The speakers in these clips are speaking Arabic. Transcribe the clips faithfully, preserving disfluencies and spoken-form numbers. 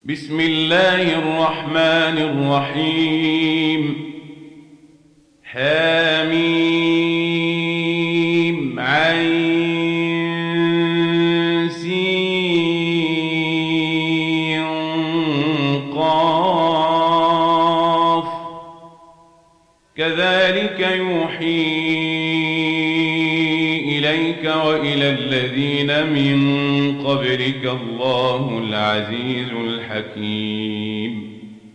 بسم الله الرحمن الرحيم. حميم عين سين قاف كذلك يوحي إليك وإلى الذين من قبلك الله العزيز الحكيم.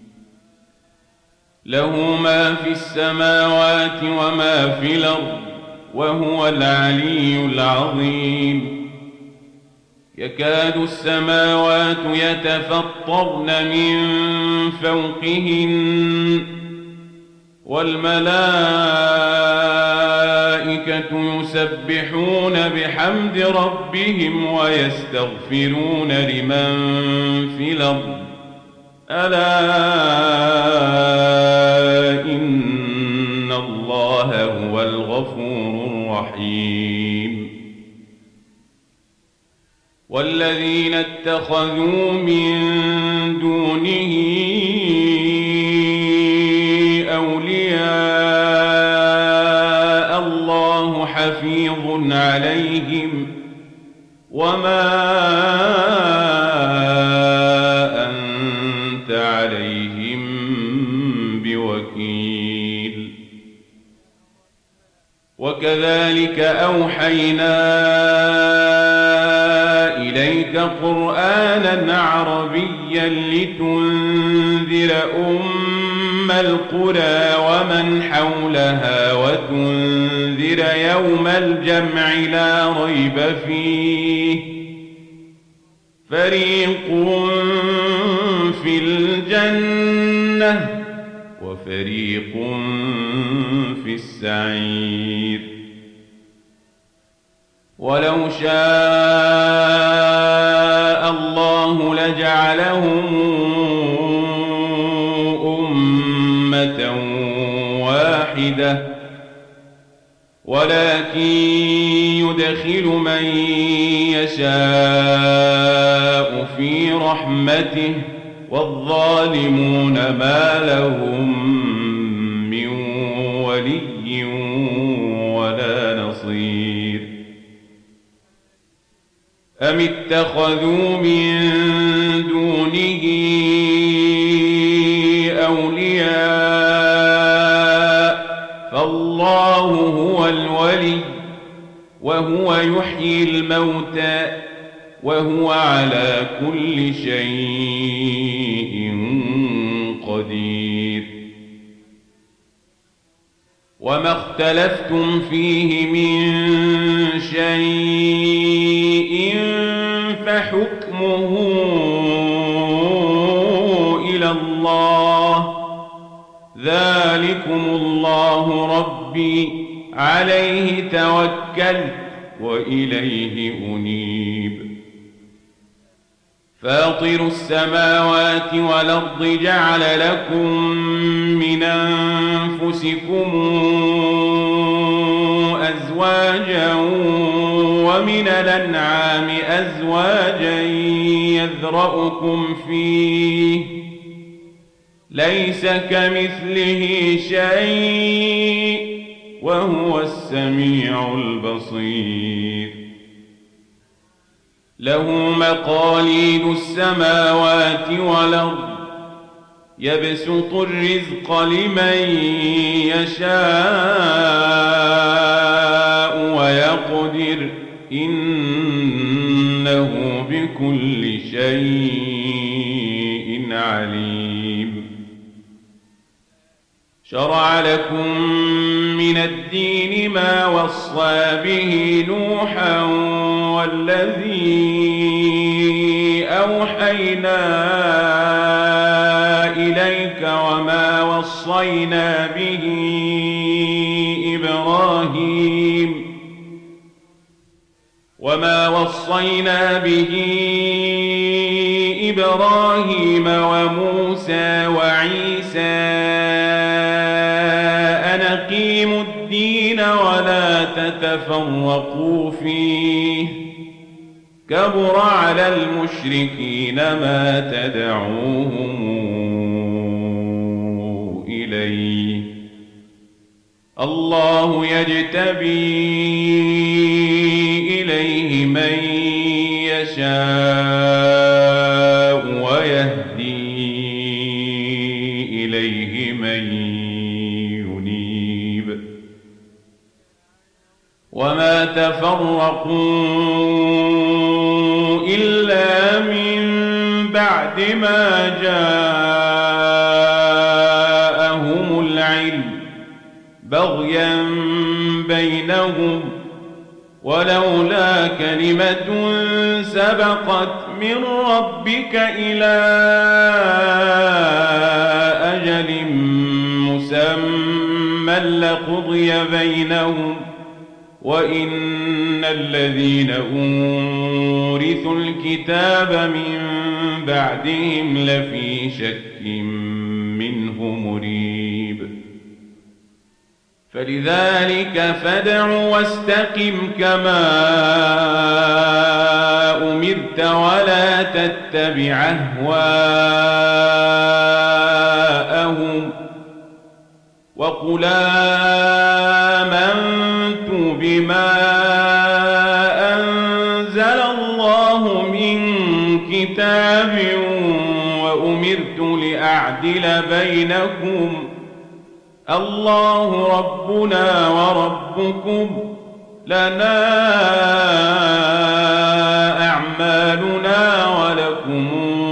له ما في السماوات وما في الأرض وهو العلي العظيم. يكاد السماوات يتفطرن من فوقهن والملائكة يسبحون بحمد ربهم ويستغفرون لمن في الأرض ألا إن الله هو الغفور الرحيم. والذين اتخذوا من دونه أولياء الله حفيظ عليهم وما أنت عليهم بوكيل. وكذلك أوحينا إليك قرآنا عربيا لتنذر أم القرى ومن حولها وتنذر يوم الجمع لا ريب فيه فريق في الجنة وفريق في السعير. ولو شاء الله لجعلهم أمة واحدة ولكن يدخل من يشاء في رحمته والظالمون ما لهم من ولي ولا نصير. أم اتخذوا من دونه أولياء فالله هو الولي وهو يحيي الموتى وهو على كل شيء قدير. وما اختلفتم فيه من شيء فحكمه إلى الله ذلكم الله ربي عليه توكلت وإليه أنيب. فاطر السماوات والأرض جعل لكم من أنفسكم أزواجا ومن الأنعام أزواجا يذرأكم فيه ليس كمثله شيء وهو السميع البصير. له مقاليد السماوات والأرض يبسط الرزق لمن يشاء ويقدر إنه بكل شيء عليم. شرع لكم من الدين ما وصى به نوحا والذي أوحينا إليك وما وصينا به إبراهيم وما وصينا به إبراهيم وموسى وعيسى أن أقيموا الدين ولا تتفرقوا فيه كبر على المشركين ما تدعوهم إليه الله يجتبي إليه من يشاء ويهدي إليه من ينيب وما تفرقوا إلا من بعد ما جاءهم العلم بغيا بينهم ولولا كلمة سبقت من ربك إلى أجل مسمى لقضي بينهم وإن الذين أورثوا الكتاب من بعدهم لفي شك منه مريب فلذلك فادع واستقم كما أمرت ولا تتبع أهواءهم وقل آمنت بما أنزل الله من كتاب وأمرت لأعدل بينكم الله ربنا وربكم لنا أعمالنا ولكم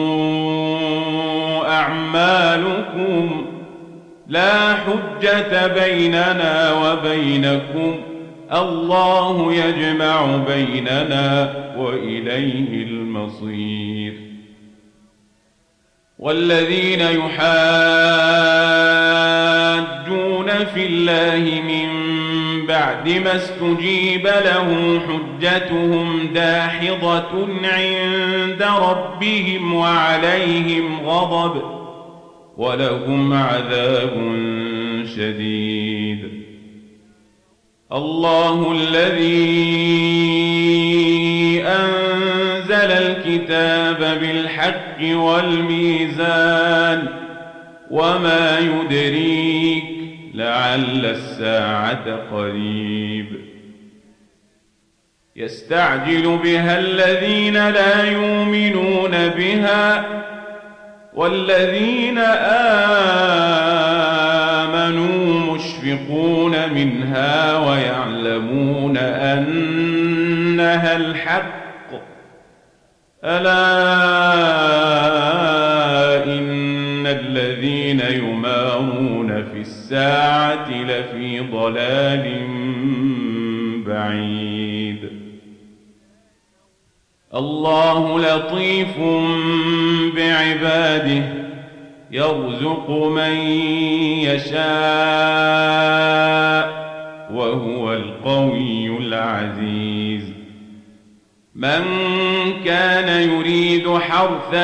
أعمالكم لا حجة بيننا وبينكم الله يجمع بيننا وإليه المصير والذين يحاجون في الله من بعد ما استجيب له حجتهم داحضة عند ربهم وعليهم غضب ولهم عذاب شديد الله الذي أنزل الكتاب بالحق والميزان وما يدريك لعل الساعة قريب يستعجل بها الذين لا يؤمنون بها والذين آمنوا مشفقون منها ويعلمون أنها الحق ألا إن الذين يمارون في الساعة لفي ضلال بعيد الله لطيف بعباده يرزق من يشاء وهو القوي العزيز من كان يريد حرث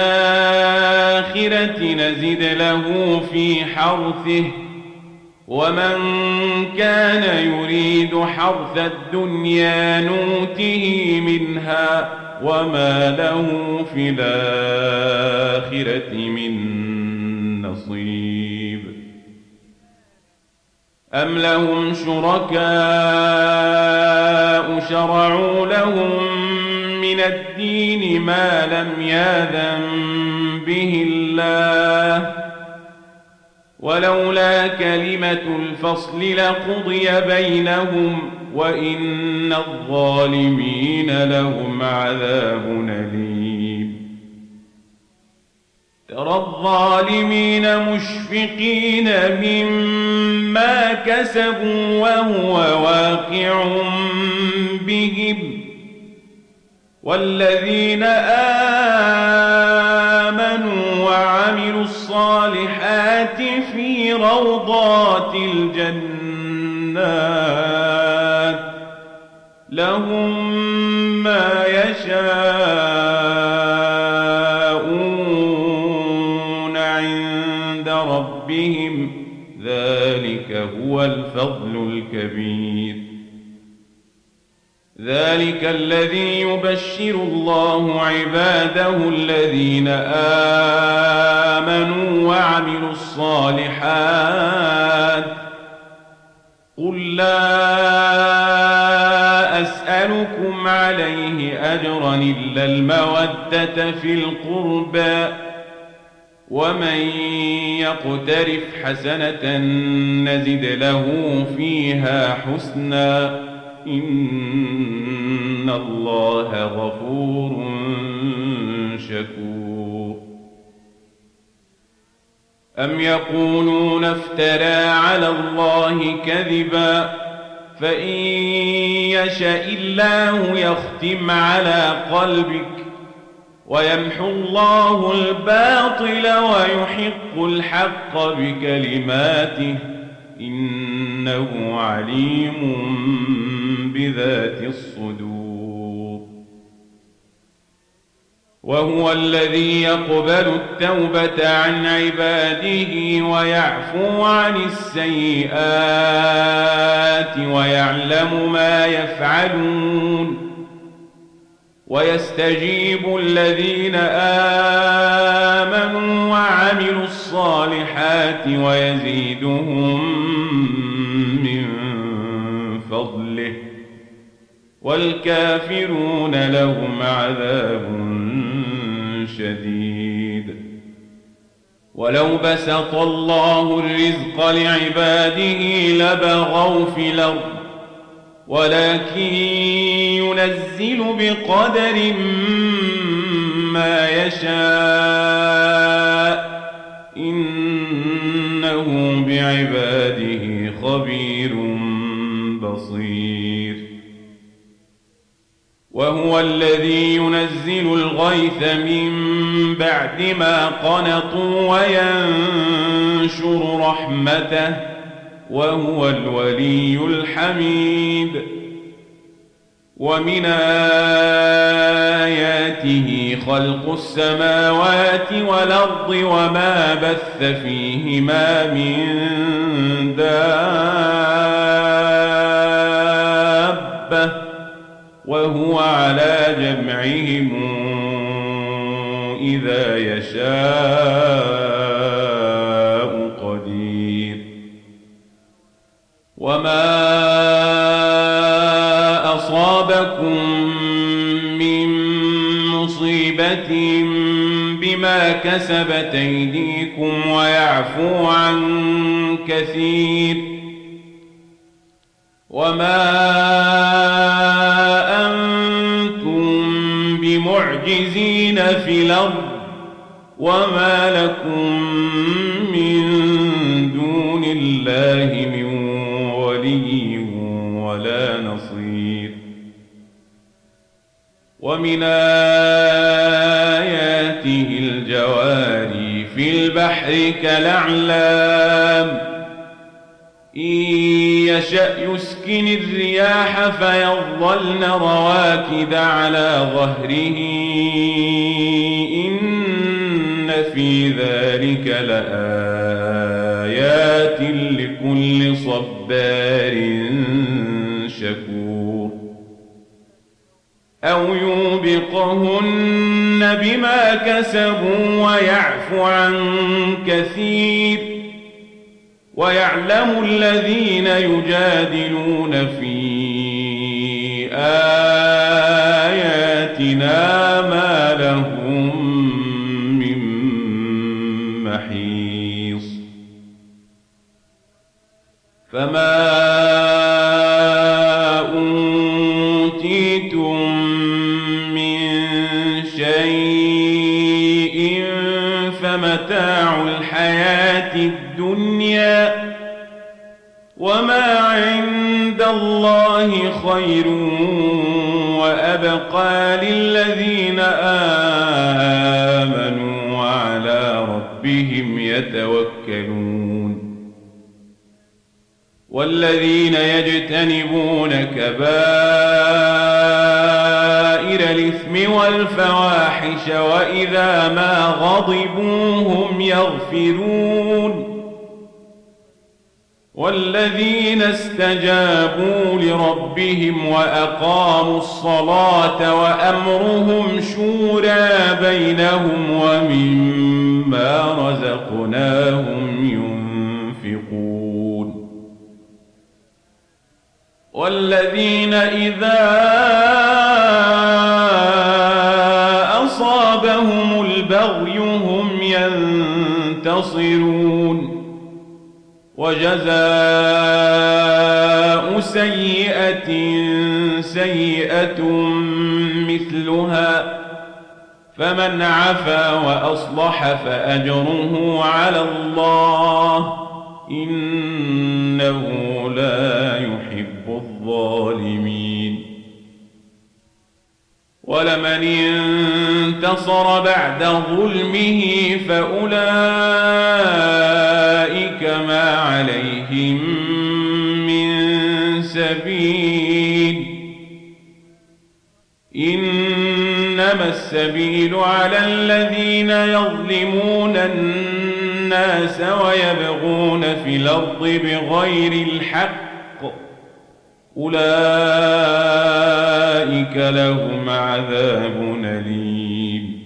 الآخرة نزد له في حرثه ومن كان يريد حرث الدنيا نوته منها وما له في الآخرة من نصيب أم لهم شركاء شرعوا لهم من الدين ما لم يأذن به الله ولولا كلمة الفصل لقضي بينهم وإن الظالمين لهم عذاب أليم ترى الظالمين مشفقين مما كسبوا وهو واقع بهم والذين آمنوا وعملوا الصالحات في روضات الجنات لهم ما يشاءون عند ربهم ذلك هو الفضل الكبير ذلك الذي يبشر الله عباده الذين آمنوا وعملوا الصالحات قل لا أسألكم عليه أجرا إلا المودة في القربى ومن يقترف حسنة نزد له فيها حسنا إن الله غفور شكور أم يقولون افترى على الله كذبا فإن يشاء الله يختم على قلبك ويمحو الله الباطل ويحق الحق بكلماته إنه عليم بذات الصدور وهو الذي يقبل التوبة عن عباده ويعفو عن السيئات ويعلم ما يفعلون ويستجيب الذين آمنوا وعملوا الصالحات ويزيدهم من فضله والكافرون لهم عذاب شديد ولو بسط الله الرزق لعباده لبغوا في الأرض ولكن ينزل بقدر ما يشاء إنه بعباده خبير بصير وهو الذي ينزل الغيث من بعد ما قنطوا وينشر رحمته وهو الولي الحميد ومن آياته خلق السماوات والأرض وما بث فيهما من دابة وهو على جمعهم إذا يشاء قدير وما أصابكم من مصيبة بما كسبت أيديكم ويعفو عن كثير وما أنتم بمعجزين في الأرض وما لكم من دون الله من ولي ولا نصير ومن آياته الجواري في البحر كالأعلام إن يشأ يسكن الرياح فيظلن رواكد على ظهره إن في ذلك لآيات لكل صبار شكور أو يوبقهن بما كسبوا ويعفو عن كثير ويعلم الذين يجادلون في آياتنا ما لهم من محيص فما أوتيتم من شيء فمتاع الحياة الدنيا وما عند الله خير وأبقى للذين آمنوا وعلى ربهم يتوكلون والذين يجتنبون كبائر الإثم والفواحش وإذا ما غضبوا هم يغفرون والذين استجابوا لربهم وأقاموا الصلاة وأمرهم شورى بينهم ومما رزقناهم ينفقون والذين إذا أصابهم البغي هم ينتصرون وجزاء سيئة سيئة مثلها فمن عفا وأصلح فأجره على الله إنه لا يحب الظالمين ولمن انتصر بعد ظلمه فأولئك ما عليهم من سبيل إنما السبيل على الذين يظلمون الناس ويبغون في الأرض بغير الحق أولئك لهم عذاب أليم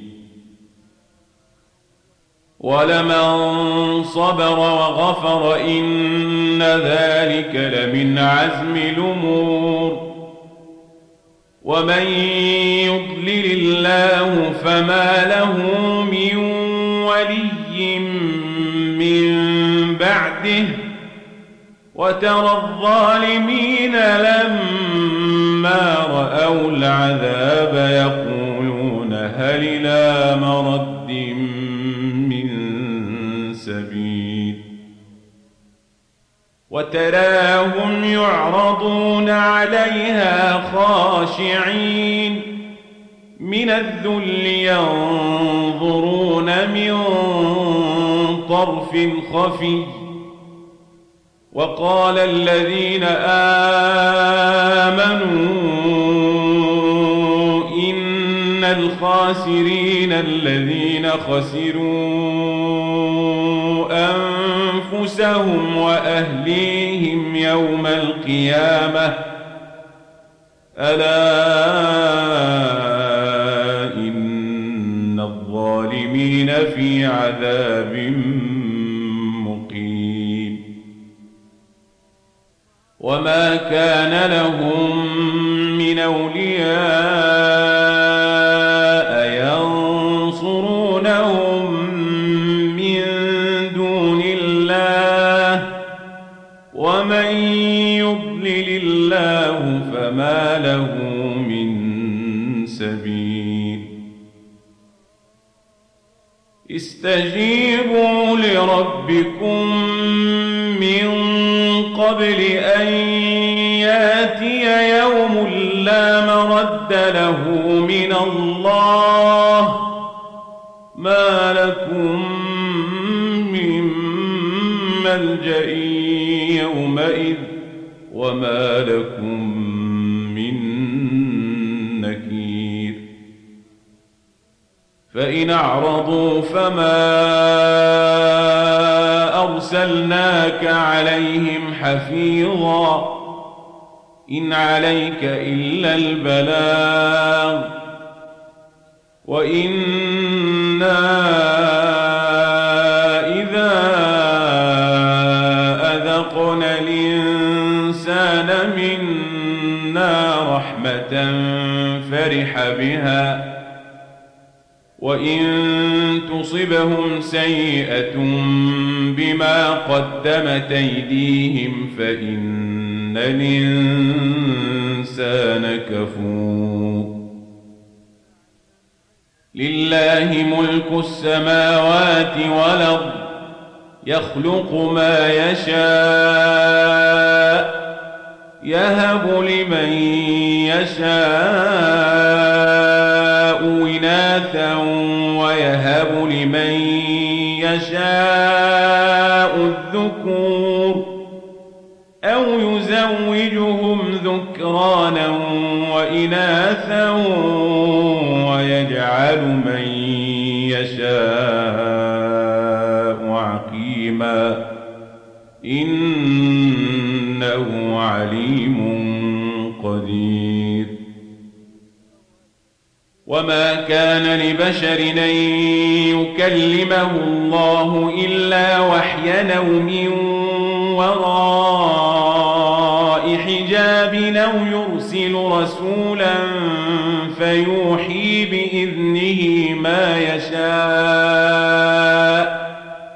ولمن صبر وغفر إن ذلك لمن عزم الأمور ومن يضلل الله فما له من ولي من بعده وترى الظالمين لما رأوا العذاب يقولون هل إلى مرد من سبيل وتراهم يعرضون عليها خاشعين من الذل ينظرون من طرف خفي وقال الذين آمنوا إن الخاسرين الذين خسروا أنفسهم وأهليهم يوم القيامة ألا إن الظالمين في عذاب وما كان لهم من أولياء ينصرونهم من دون الله ومن يضلل الله فما له من سبيل استجيبوا لربكم من قبل أن ياتي يوم لا مرد له من الله ما لكم من ملجأ يومئذ وما لكم من نكير فإن أعرضوا فما أرسلناك عليهم حفيظا إن عليك إلا البلاغ وإنا إذا أذقنا الإنسان منا رحمة فرح بها وإن تصبهم سيئة بما قدمت أيديهم فإن الإنسان كفور لله ملك السماوات والأرض يخلق ما يشاء يهب لمن يشاء إناثا ويهب لمن يشاء الذكور أو يزوجهم ذكرانا وإناثا ويجعل من يشاء عقيما إن وما كان لبشر أن يكلمه الله إلا وحيا أو من وراء حجاب أو يرسل رسولا فيوحي بإذنه ما يشاء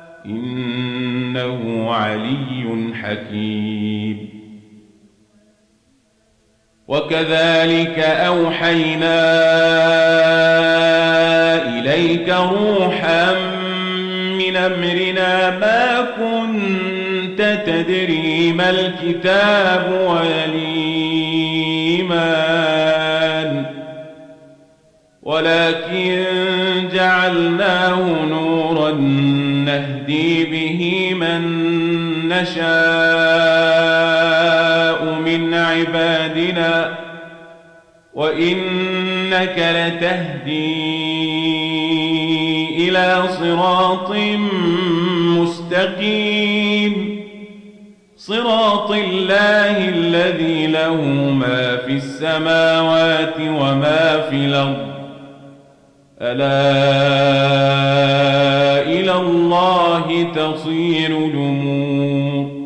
إنه علي حكيم. وكذلك أوحينا إليك روحا من أمرنا ما كنت تدري ما الكتاب ولا الإيمان ولكن جعلناه نورا نهدي به من نشاء من عبادنا وإنك لتهدي إلى صراط مستقيم صراط الله الذي له ما في السماوات وما في الأرض ألا إلى الله تصير الأمور.